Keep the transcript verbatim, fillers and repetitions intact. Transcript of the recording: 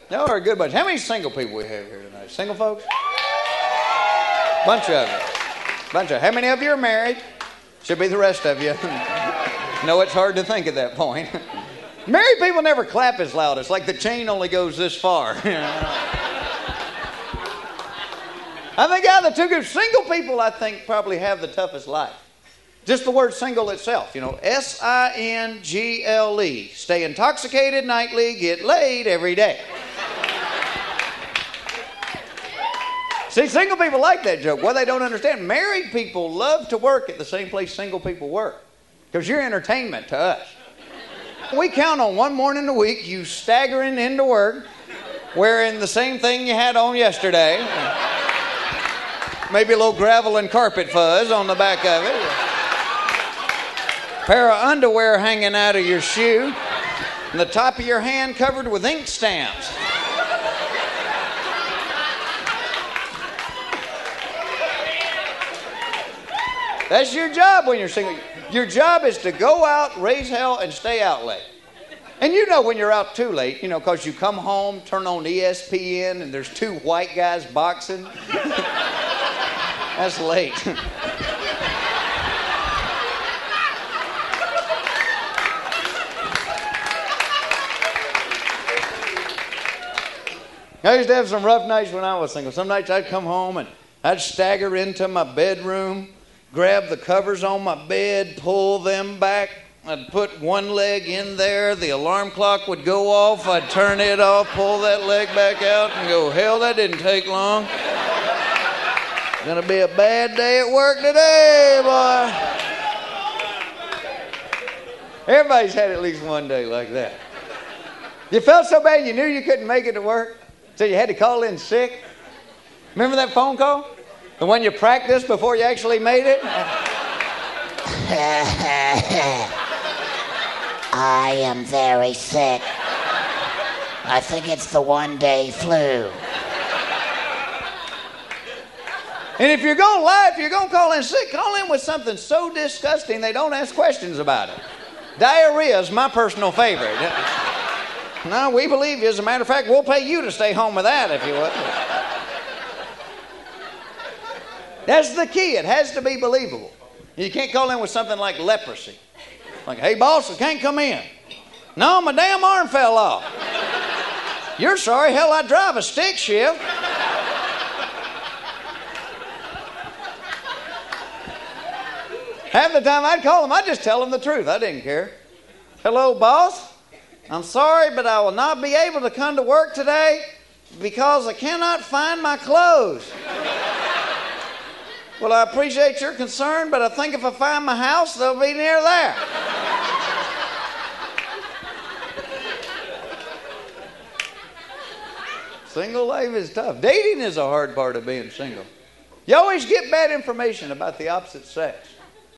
Y'all are a good bunch. How many single people we have here tonight? Single folks? Bunch of you. Bunch of. How many of you are married? Should be the rest of you. No, it's hard to think at that point. Married people never clap as loud. It's like the chain only goes this far. I think out of the two groups, single people, I think, probably have the toughest life. Just the word single itself, you know, S I N G L E. Stay intoxicated nightly, get laid every day. See, single people like that joke. Well, they don't understand. Married people love to work at the same place single people work because you're entertainment to us. We count on one morning a week you staggering into work wearing the same thing you had on yesterday. Maybe a little gravel and carpet fuzz on the back of it. A pair of underwear hanging out of your shoe. And the top of your hand covered with ink stamps. That's your job when you're single. Your job is to go out, raise hell, and stay out late. And you know when you're out too late, you know, because you come home, turn on E S P N, and there's two white guys boxing. That's late. I used to have some rough nights when I was single. Some nights I'd come home and I'd stagger into my bedroom, grab the covers on my bed, pull them back. I'd put one leg in there. The alarm clock would go off. I'd turn it off, pull that leg back out, and go, hell, that didn't take long. Gonna be a bad day at work today, boy. Everybody's had at least one day like that. You felt so bad you knew you couldn't make it to work, so you had to call in sick. Remember that phone call? The one you practiced before you actually made it? I am very sick. I think it's the one-day flu. And if you're going to lie, if you're going to call in sick, call in with something so disgusting they don't ask questions about it. Diarrhea is my personal favorite. No, we believe you. As a matter of fact, we'll pay you to stay home with that if you would. That's the key. It has to be believable. You can't call in with something like leprosy. Like, hey, boss, I can't come in. No, my damn arm fell off. You're sorry. Hell, I drive a stick shift. Half the time I'd call them, I'd just tell them the truth. I didn't care. Hello, boss. I'm sorry, but I will not be able to come to work today because I cannot find my clothes. Well, I appreciate your concern, but I think if I find my house, they'll be near there. Single life is tough. Dating is a hard part of being single. You always get bad information about the opposite sex.